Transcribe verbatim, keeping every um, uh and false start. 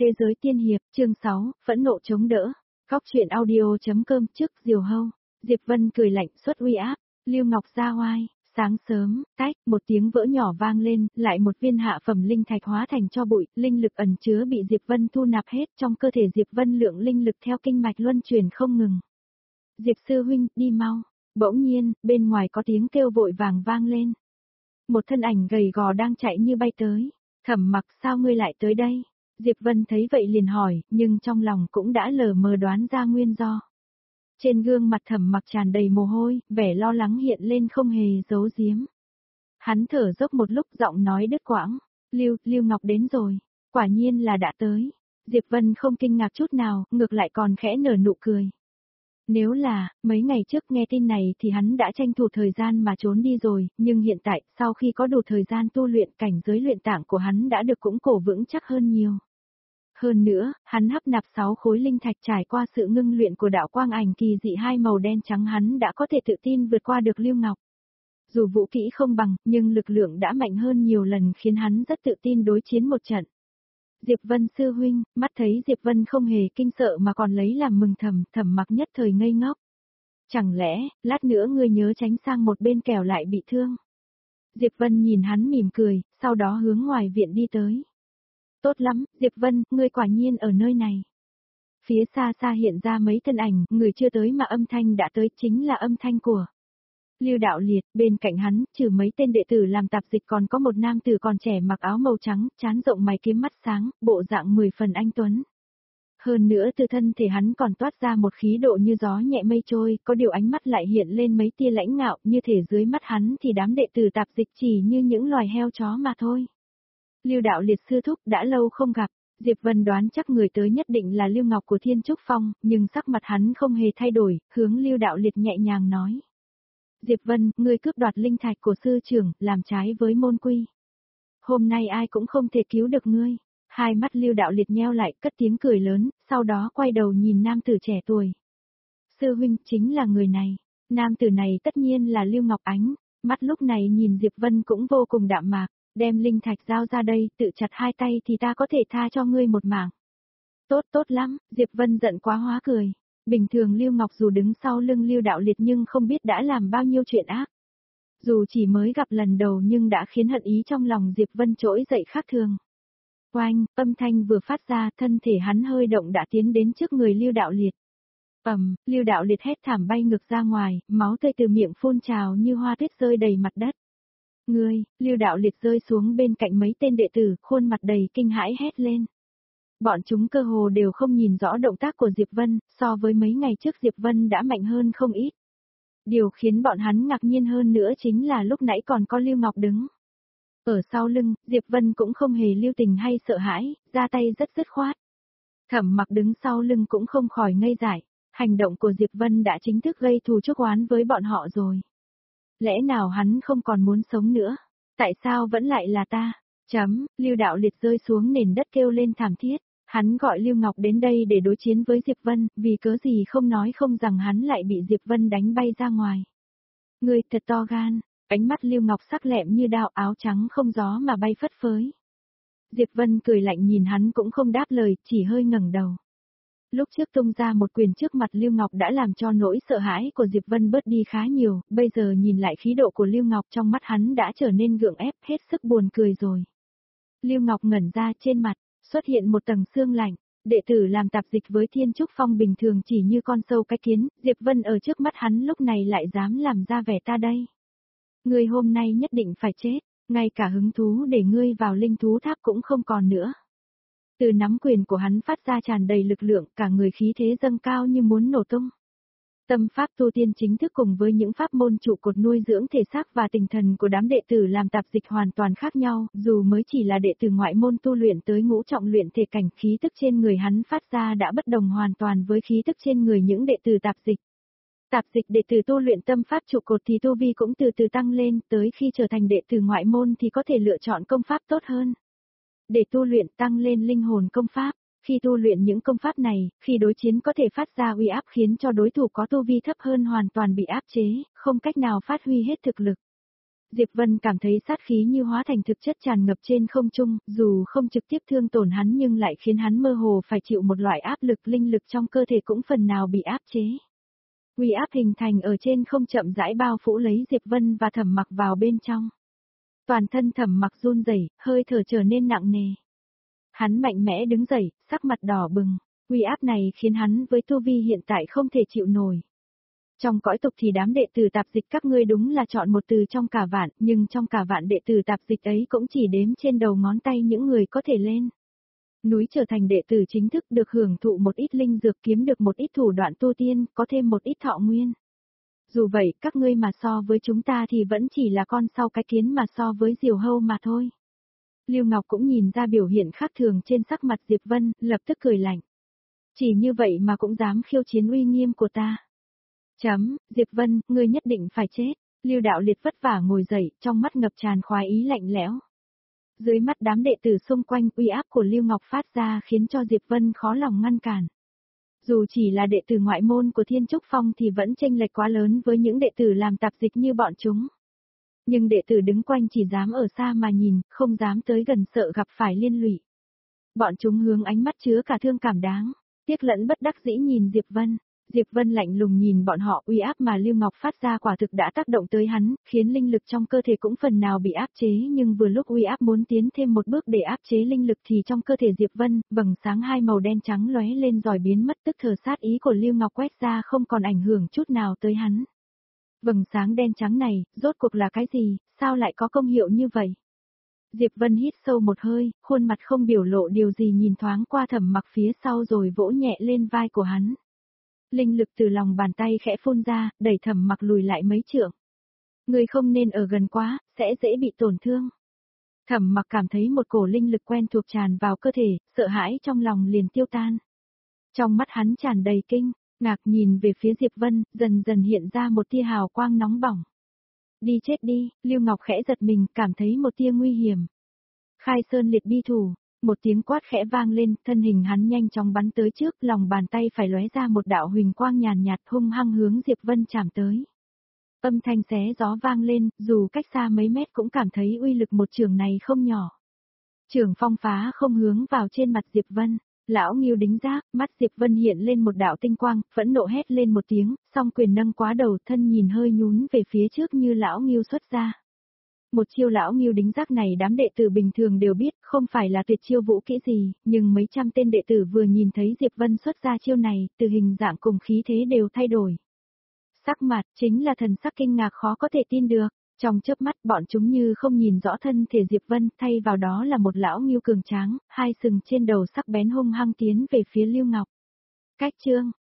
Thế giới tiên hiệp, chương sáu, phẫn nộ chống đỡ. Góc truyện audio.com trước Diều Hâu. Diệp Vân cười lạnh xuất uy áp, Lưu Ngọc ra oai. Sáng sớm, tách, một tiếng vỡ nhỏ vang lên, lại một viên hạ phẩm linh thạch hóa thành cho bụi, linh lực ẩn chứa bị Diệp Vân thu nạp hết, trong cơ thể Diệp Vân lượng linh lực theo kinh mạch luân chuyển không ngừng. Diệp sư huynh, đi mau. Bỗng nhiên, bên ngoài có tiếng kêu vội vàng vang lên. Một thân ảnh gầy gò đang chạy như bay tới. Thẩm Mặc, sao ngươi lại tới đây? Diệp Vân thấy vậy liền hỏi, nhưng trong lòng cũng đã lờ mờ đoán ra nguyên do. Trên gương mặt Thẩm Mặc tràn đầy mồ hôi, vẻ lo lắng hiện lên không hề giấu giếm. Hắn thở dốc một lúc, giọng nói đứt quãng, Lưu, Lưu Ngọc đến rồi, quả nhiên là đã tới. Diệp Vân không kinh ngạc chút nào, ngược lại còn khẽ nở nụ cười. Nếu là, mấy ngày trước nghe tin này thì hắn đã tranh thủ thời gian mà trốn đi rồi, nhưng hiện tại, sau khi có đủ thời gian tu luyện, cảnh giới luyện tạng của hắn đã được củng cổ vững chắc hơn nhiều. Hơn nữa, hắn hấp nạp sáu khối linh thạch, trải qua sự ngưng luyện của đạo quang ảnh kỳ dị hai màu đen trắng, hắn đã có thể tự tin vượt qua được Lưu Ngọc. Dù vũ kỹ không bằng, nhưng lực lượng đã mạnh hơn nhiều lần, khiến hắn rất tự tin đối chiến một trận. Diệp Vân sư huynh, mắt thấy Diệp Vân không hề kinh sợ mà còn lấy làm mừng thầm, Thẩm Mặc nhất thời ngây ngốc. Chẳng lẽ, lát nữa ngươi nhớ tránh sang một bên kẻo lại bị thương. Diệp Vân nhìn hắn mỉm cười, sau đó hướng ngoài viện đi tới. Tốt lắm, Diệp Vân, ngươi quả nhiên ở nơi này. Phía xa xa hiện ra mấy thân ảnh, người chưa tới mà âm thanh đã tới, chính là âm thanh của Lưu Đạo Liệt. Bên cạnh hắn, trừ mấy tên đệ tử làm tạp dịch còn có một nam tử còn trẻ mặc áo màu trắng, trán rộng mày kiếm mắt sáng, bộ dạng mười phần anh tuấn. Hơn nữa từ thân thể hắn còn toát ra một khí độ như gió nhẹ mây trôi, có điều ánh mắt lại hiện lên mấy tia lãnh ngạo, như thể dưới mắt hắn thì đám đệ tử tạp dịch chỉ như những loài heo chó mà thôi. Lưu Đạo Liệt sư thúc, đã lâu không gặp. Diệp Vân đoán chắc người tới nhất định là Lưu Ngọc của Thiên Trúc Phong, nhưng sắc mặt hắn không hề thay đổi, hướng Lưu Đạo Liệt nhẹ nhàng nói. Diệp Vân, ngươi cướp đoạt linh thạch của sư trưởng, làm trái với môn quy. Hôm nay ai cũng không thể cứu được ngươi. Hai mắt Lưu Đạo Liệt nheo lại, cất tiếng cười lớn, sau đó quay đầu nhìn nam tử trẻ tuổi. Sư huynh, chính là người này. Nam tử này tất nhiên là Lưu Ngọc Ánh, mắt lúc này nhìn Diệp Vân cũng vô cùng đạm mạc, đem linh thạch giao ra đây, tự chặt hai tay thì ta có thể tha cho ngươi một mạng. Tốt tốt lắm, Diệp Vân giận quá hóa cười. Bình thường Lưu Ngọc dù đứng sau lưng Lưu Đạo Liệt nhưng không biết đã làm bao nhiêu chuyện ác. Dù chỉ mới gặp lần đầu nhưng đã khiến hận ý trong lòng Diệp Vân trỗi dậy khác thường. Oanh, âm thanh vừa phát ra, thân thể hắn hơi động đã tiến đến trước người Lưu Đạo Liệt. Ầm, Lưu Đạo Liệt hét thảm bay ngược ra ngoài, máu tươi từ miệng phun trào như hoa tuyết rơi đầy mặt đất. Ngươi, Lưu Đạo Liệt rơi xuống bên cạnh mấy tên đệ tử, khuôn mặt đầy kinh hãi hét lên. Bọn chúng cơ hồ đều không nhìn rõ động tác của Diệp Vân, so với mấy ngày trước Diệp Vân đã mạnh hơn không ít. Điều khiến bọn hắn ngạc nhiên hơn nữa chính là lúc nãy còn có Lưu Ngọc đứng. Ở sau lưng, Diệp Vân cũng không hề lưu tình hay sợ hãi, ra tay rất dứt khoát. Thẩm Mặc đứng sau lưng cũng không khỏi ngây dại, hành động của Diệp Vân đã chính thức gây thù chuốc oán với bọn họ rồi. Lẽ nào hắn không còn muốn sống nữa? Tại sao vẫn lại là ta? Chấm, Lưu Đạo Liệt rơi xuống nền đất kêu lên thảm thiết. Hắn gọi Lưu Ngọc đến đây để đối chiến với Diệp Vân, vì cớ gì không nói không rằng hắn lại bị Diệp Vân đánh bay ra ngoài. Ngươi thật to gan, ánh mắt Lưu Ngọc sắc lẹm như đao, áo trắng không gió mà bay phất phới. Diệp Vân cười lạnh nhìn hắn cũng không đáp lời, chỉ hơi ngẩng đầu. Lúc trước tung ra một quyền trước mặt Lưu Ngọc đã làm cho nỗi sợ hãi của Diệp Vân bớt đi khá nhiều, bây giờ nhìn lại khí độ của Lưu Ngọc trong mắt hắn đã trở nên gượng ép, hết sức buồn cười rồi. Lưu Ngọc ngẩn ra, trên mặt xuất hiện một tầng sương lạnh, đệ tử làm tạp dịch với Thiên Trúc Phong bình thường chỉ như con sâu cái kiến, Diệp Vân ở trước mắt hắn lúc này lại dám làm ra vẻ ta đây. Ngươi hôm nay nhất định phải chết, ngay cả hứng thú để ngươi vào linh thú tháp cũng không còn nữa. Từ nắm quyền của hắn phát ra tràn đầy lực lượng, cả người khí thế dâng cao như muốn nổ tung. Tâm pháp tu tiên chính thức cùng với những pháp môn trụ cột nuôi dưỡng thể xác và tinh thần của đám đệ tử làm tạp dịch hoàn toàn khác nhau, dù mới chỉ là đệ tử ngoại môn tu luyện tới ngũ trọng luyện thể cảnh, khí tức trên người hắn phát ra đã bất đồng hoàn toàn với khí tức trên người những đệ tử tạp dịch. Tạp dịch đệ tử tu luyện tâm pháp trụ cột thì tu vi cũng từ từ tăng lên, tới khi trở thành đệ tử ngoại môn thì có thể lựa chọn công pháp tốt hơn. Để tu luyện tăng lên linh hồn công pháp. Khi tu luyện những công pháp này, khi đối chiến có thể phát ra uy áp khiến cho đối thủ có tu vi thấp hơn hoàn toàn bị áp chế, không cách nào phát huy hết thực lực. Diệp Vân cảm thấy sát khí như hóa thành thực chất tràn ngập trên không trung, dù không trực tiếp thương tổn hắn nhưng lại khiến hắn mơ hồ phải chịu một loại áp lực, linh lực trong cơ thể cũng phần nào bị áp chế. Uy áp hình thành ở trên không chậm rãi bao phủ lấy Diệp Vân và Thẩm Mặc vào bên trong. Toàn thân Thẩm Mặc run rẩy, hơi thở trở nên nặng nề. Hắn mạnh mẽ đứng dậy, sắc mặt đỏ bừng, uy áp này khiến hắn với tu vi hiện tại không thể chịu nổi. Trong cõi tục thì đám đệ tử tạp dịch các ngươi đúng là chọn một từ trong cả vạn, nhưng trong cả vạn đệ tử tạp dịch ấy cũng chỉ đếm trên đầu ngón tay những người có thể lên núi trở thành đệ tử chính thức, được hưởng thụ một ít linh dược, kiếm được một ít thủ đoạn tu tiên, có thêm một ít thọ nguyên. Dù vậy, các ngươi mà so với chúng ta thì vẫn chỉ là con sau cái kiến mà so với Diều Hâu mà thôi. Lưu Ngọc cũng nhìn ra biểu hiện khác thường trên sắc mặt Diệp Vân, lập tức cười lạnh. Chỉ như vậy mà cũng dám khiêu chiến uy nghiêm của ta. Chấm, Diệp Vân, ngươi nhất định phải chết. Lưu Đạo Liệt vất vả ngồi dậy, trong mắt ngập tràn khoái ý lạnh lẽo. Dưới mắt đám đệ tử xung quanh, uy áp của Lưu Ngọc phát ra khiến cho Diệp Vân khó lòng ngăn cản. Dù chỉ là đệ tử ngoại môn của Thiên Trúc Phong thì vẫn chênh lệch quá lớn với những đệ tử làm tạp dịch như bọn chúng. Nhưng đệ tử đứng quanh chỉ dám ở xa mà nhìn, không dám tới gần sợ gặp phải liên lụy. Bọn chúng hướng ánh mắt chứa cả thương cảm đáng, tiếc lẫn bất đắc dĩ nhìn Diệp Vân. Diệp Vân lạnh lùng nhìn bọn họ, uy áp mà Lưu Ngọc phát ra quả thực đã tác động tới hắn, khiến linh lực trong cơ thể cũng phần nào bị áp chế, nhưng vừa lúc uy áp muốn tiến thêm một bước để áp chế linh lực thì trong cơ thể Diệp Vân, vầng sáng hai màu đen trắng lóe lên rồi biến mất, tức thờ sát ý của Lưu Ngọc quét ra không còn ảnh hưởng chút nào tới hắn. Vầng sáng đen trắng này, rốt cuộc là cái gì, sao lại có công hiệu như vậy? Diệp Vân hít sâu một hơi, khuôn mặt không biểu lộ điều gì, nhìn thoáng qua Thẩm Mặc phía sau rồi vỗ nhẹ lên vai của hắn. Linh lực từ lòng bàn tay khẽ phun ra, đẩy Thẩm Mặc lùi lại mấy trượng. Người không nên ở gần quá, sẽ dễ bị tổn thương. Thẩm Mặc cảm thấy một cổ linh lực quen thuộc tràn vào cơ thể, sợ hãi trong lòng liền tiêu tan. Trong mắt hắn tràn đầy kinh ngạc, nhìn về phía Diệp Vân, dần dần hiện ra một tia hào quang nóng bỏng. Đi chết đi, Lưu Ngọc khẽ giật mình, cảm thấy một tia nguy hiểm. Khai Sơn Liệt Bi Thủ, một tiếng quát khẽ vang lên, thân hình hắn nhanh chóng bắn tới trước, lòng bàn tay phải lóe ra một đạo huỳnh quang nhàn nhạt hung hăng hướng Diệp Vân chạm tới. Âm thanh xé gió vang lên, dù cách xa mấy mét cũng cảm thấy uy lực một trường này không nhỏ. Trường phong phá không hướng vào trên mặt Diệp Vân. Lão Ngưu đính giáp, mắt Diệp Vân hiện lên một đạo tinh quang, phẫn nộ hét lên một tiếng, song quyền nâng quá đầu, thân nhìn hơi nhún về phía trước như lão Ngưu xuất ra. Một chiêu lão Ngưu đính giác này đám đệ tử bình thường đều biết, không phải là tuyệt chiêu vũ kỹ gì, nhưng mấy trăm tên đệ tử vừa nhìn thấy Diệp Vân xuất ra chiêu này, từ hình dạng cùng khí thế đều thay đổi. Sắc mặt chính là thần sắc kinh ngạc khó có thể tin được. Trong chớp mắt bọn chúng như không nhìn rõ thân thể Diệp Vân, thay vào đó là một lão Ngưu cường tráng, hai sừng trên đầu sắc bén hung hăng tiến về phía Lưu Ngọc. Cách chương